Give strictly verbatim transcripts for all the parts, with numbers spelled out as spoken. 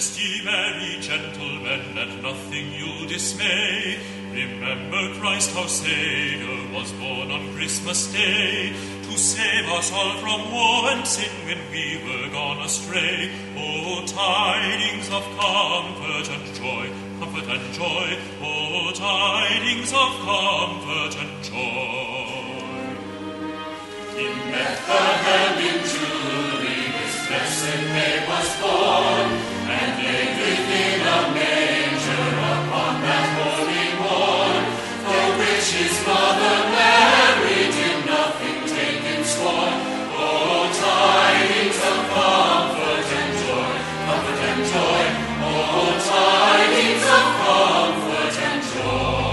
Rest ye merry gentlemen, and nothing you'll dismay. Remember Christ our Saviour was born on Christmas Day, to save us all from woe and sin when we were gone astray. Oh, tidings of comfort and joy, comfort and joy, oh, tidings of comfort and joy. In Bethlehem in Jewry this blessed babe was born, and laid within a manger upon that holy morn, for which his mother Mary did nothing take in scorn. Oh, tidings of comfort and joy, comfort and joy, oh, tidings of comfort and joy.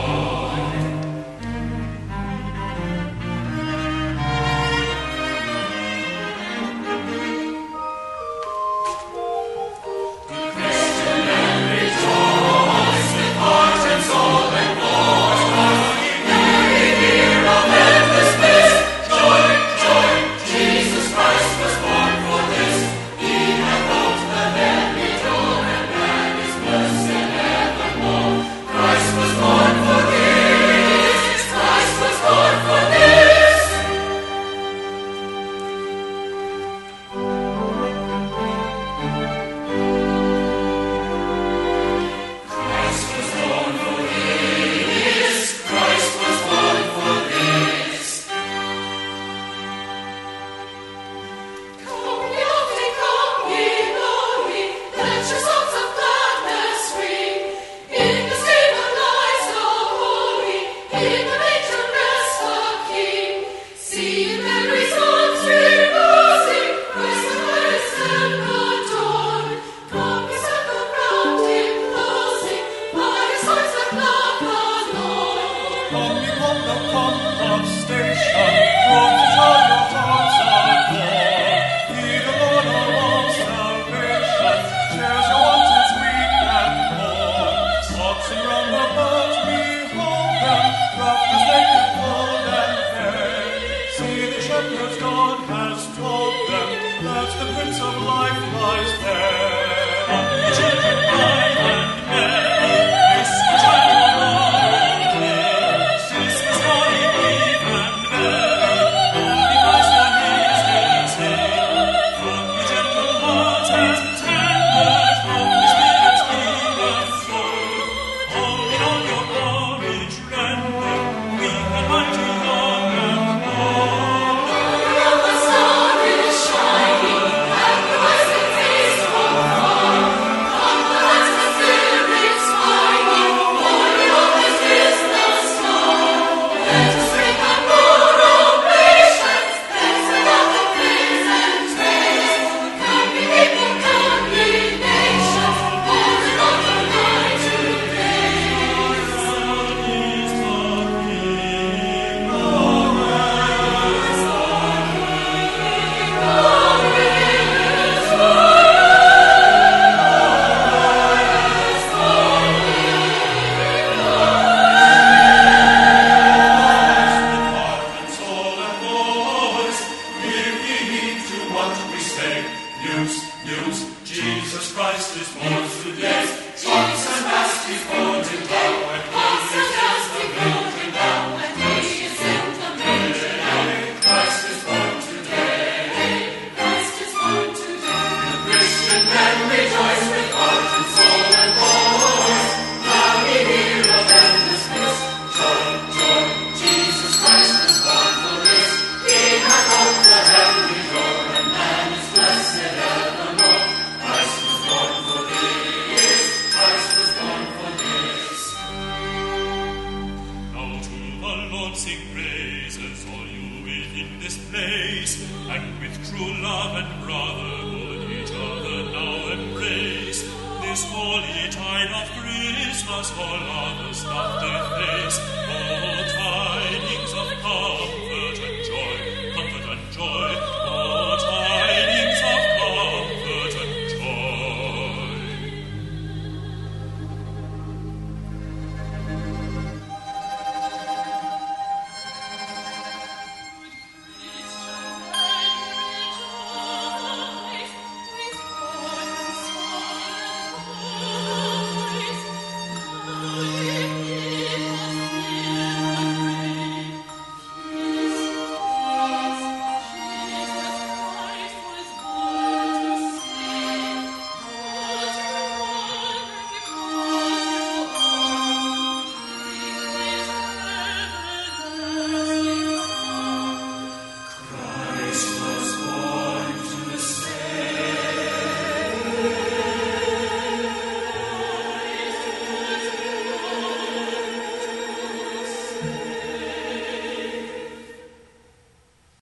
This holy tide of Christmas all others doth deface. Oh, tidings of comfort